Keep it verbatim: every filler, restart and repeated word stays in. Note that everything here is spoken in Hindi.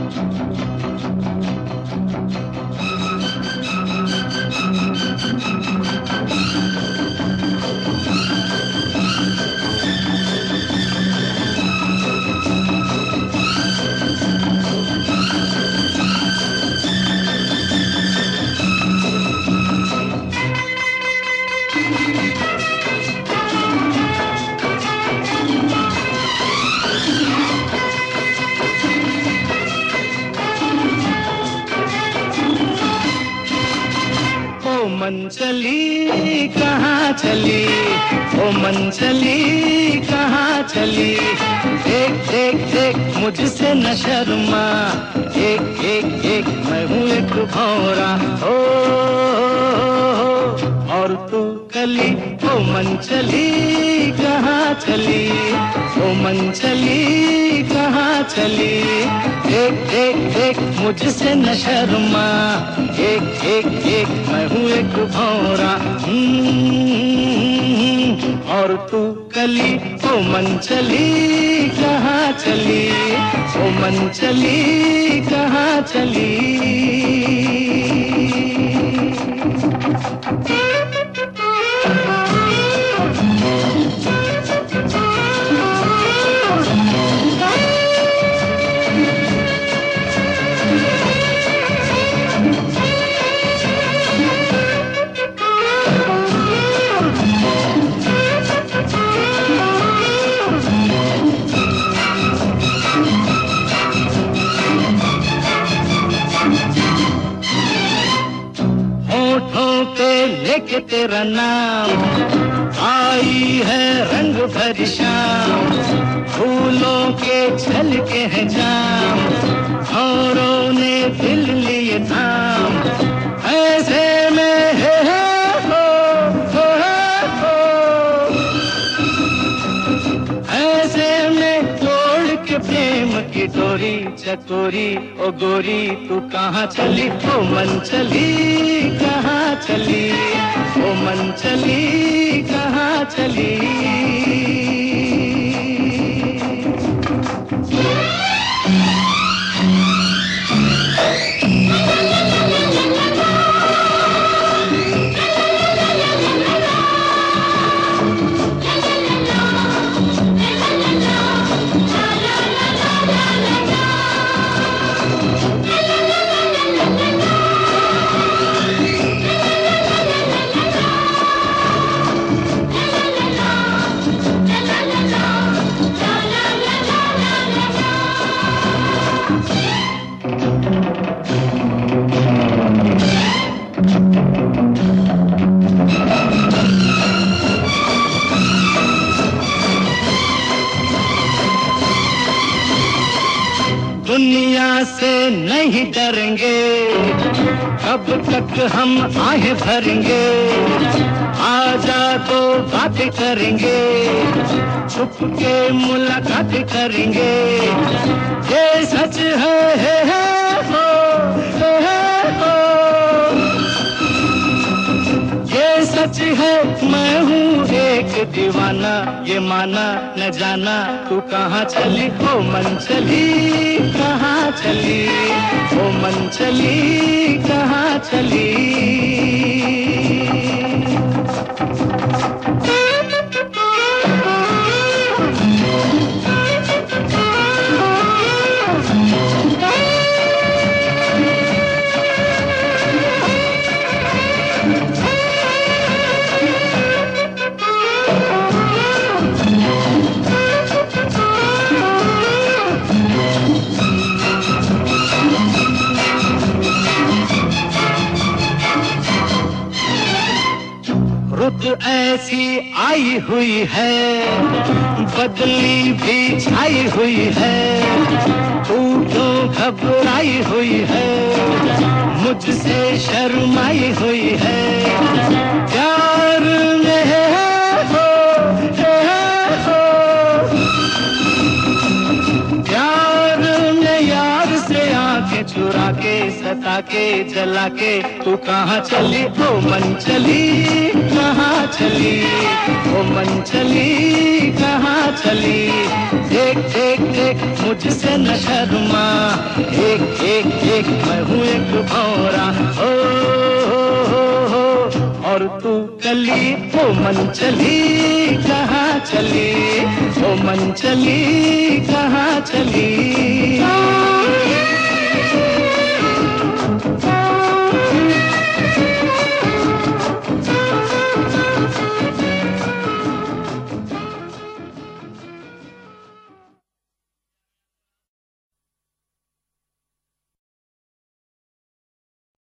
मन चली कहाँ चली, ओ मन चली कहाँ चली। एक एक एक मुझसे न शर्मा, एक एक एक मैं हूँ एक भौरा। ओ, ओ, ओ और तू कली, ओ मन चली कहाँ चली, ओ मन चली कहाँ चली। एक एक एक मुझसे न शर्मा, एक एक एक मैं हूँ एक भौरा। और तू कली, ओ मन चली कहाँ चली, ओ मन चली कहाँ चली। लेके तेरा नाम आई है रंग भरी शाम, फूलों के छलके हैं जाम, औरों ने दिल लिए थाम। ऐसे में है, है हो, हो, हो, ऐसे में तोड़ के प्रेम की डोरी चकोरी। ओ गोरी तू कहाँ चली, ओ मन चली कहाँ चली, ओ मन चली कहाँ चली। दुनिया से नहीं डरेंगे, कब तक हम आहें भरेंगे। आजा तो बातें करेंगे, छुप के मुलाकात करेंगे। ये सच है, है, है हो, है, है हो। ये सच है मैं हूँ एक दीवाना, ये माना न जाना तू कहाँ चली, ओ मन चली कहाँ चली, ओ मन चली कहाँ चली। रुत ऐसी आई हुई है, बदली भी छाई हुई है। तू क्यों घबराई हुई है, मुझसे शर्माई हुई है। प्यार में है हो, है हो, प्यार में यार से आंखें चुरा के सता के जला के तू कहाँ चली ओ मन चली कहाँ चली ओ मन चली कहाँ चली। देख देख देख मुझसे न शर्मा, एक एक एक मैं हूँ एक भौरा ओ हो हो हो और तू कली ओ मन चली कहाँ चली ओ मन चली कहाँ चली।